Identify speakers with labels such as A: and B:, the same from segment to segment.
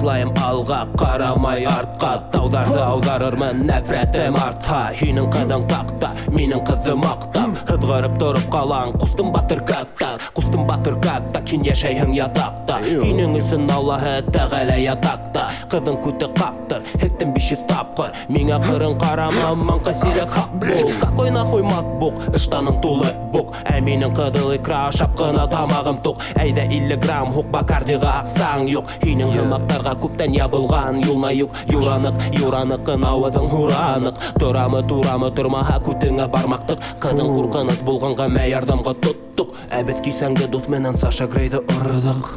A: Атылайым алға, қарамай артқа, таударды аударырмын нәфрәтім артқа. Хинің қыдың тақта, менің қызым ақта, хызғырып тұрып қалаң, құстым батыр какта, кен яшайын ятақта. Хинің үсін Аллахы тағала ятақта, қыдың күті қаптыр, хеттім 500 тапқыр. Меңа қырын қарама, манқа селек хақ бұл. Какой нахуй макбук, ыштаның тулы бук. Әменің қыдыл икра, шапқына тамағым туқ. Әйді 50 грамм хуқ бакардиға ақсаң юқ. Хинің хымақтарға көптен ябылған юлна юк. Юранық қынауыдың хуранық. Турамы тұрмаға күтіңі бармақтық. Қыдың құрқыныз болғанға мәй ардамға тұттық. Әбіт кейсәңді дұт менен Саша Грейді ұрдық.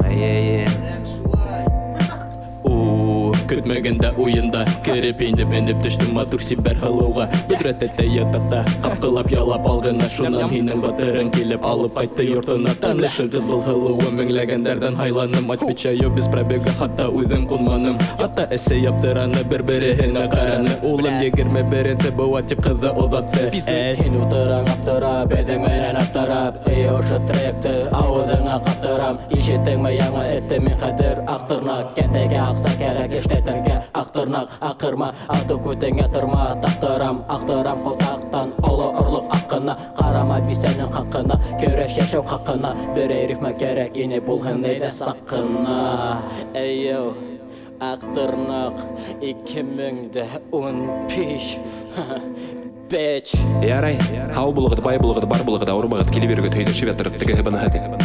B: Көтмәгәндә уенда кереп инеп төштем матур сибәр хылуга. Бөдрәттә ятакта капкылап ялап алганда шуннан һинең батырың килеп алып кайтты йортына. Танышыгыз был хылуы меңләгәннәрдән хайланым. Отвечаю без пробега, хатта үзем кунманым. Ата эссе яптыраны бер-береһенә караны. Улым 21-нче буа тип кызы узатты.
C: Һин утырың аптырап, бедең менән аптырап. Ошо тректы авызыңа каптырам. Ишетеңме яңа этте мин хәзер актырнак. Кәндәгә акса кәрәк эштәтергә актырнак. Акырма, аты күтеңә тырма. Актырам култактан, олы орлык акына. Карама бисәнең хакына, көрәш яшәү хакына. Бер рифма кәрәк ине булһын әйдә сакына. Әййо, актырнак 2015.
A: Ярай, хау булыгыды, бай булыгыды, бар булыгыды, ауыр булыгыды, келе беруге түйді шеветтіріп тігі ғыбыны хәді.